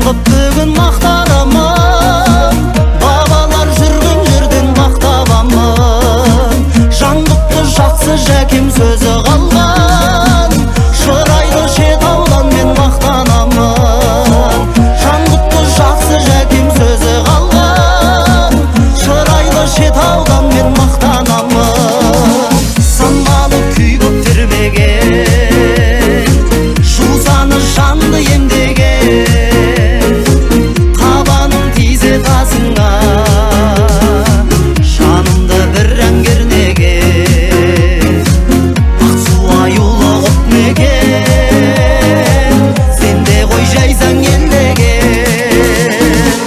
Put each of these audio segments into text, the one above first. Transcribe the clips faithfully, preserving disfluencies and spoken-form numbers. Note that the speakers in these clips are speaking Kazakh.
қып бүгін мақтарамын, бабалар жүрген жерден мақтабамын. Жаңғықты жақсы жәкем сөзі қалған, шырайлы Шетаудан мен мақтанамын. Жаңғықты жақсы жәкем сөзі қалған, шырайлы Шетаудан мен мақтанамын. Саналы күй көп тербеген, жусаны жанды емдеген, табаның тизе тасыңа жанымды бір ән кернеген. Ақсу аюлы құт мекен, сен де ғой жайсаң елдеген.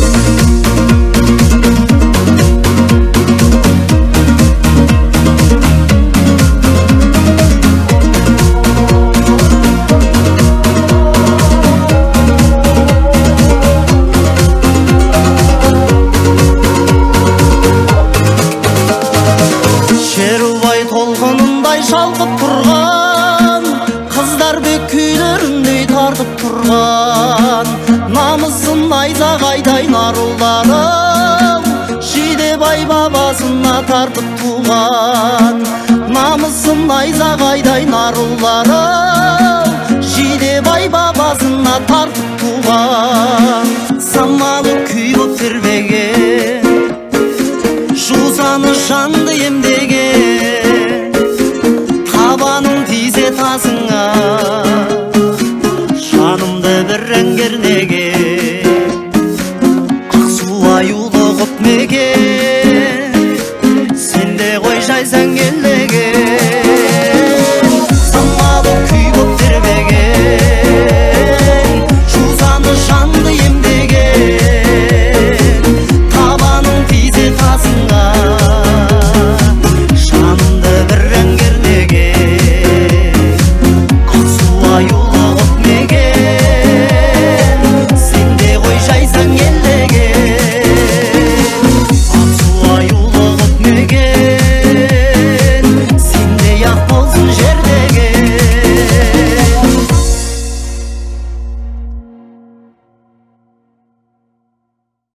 Шерубай толқынындай шалқып тұрған, қыздар бек күйлеріндей тартып тұрған. Намысын найзағайдай наруларым, Жидебай бабасына тартып туған. Намысын найзағайдай наруларым, Жидебай бабасына тартып туған. Самалы күй боп тербеген, жусаны жанды емдеген, табаның тизе тасыңа жанымды бір ән кернеген.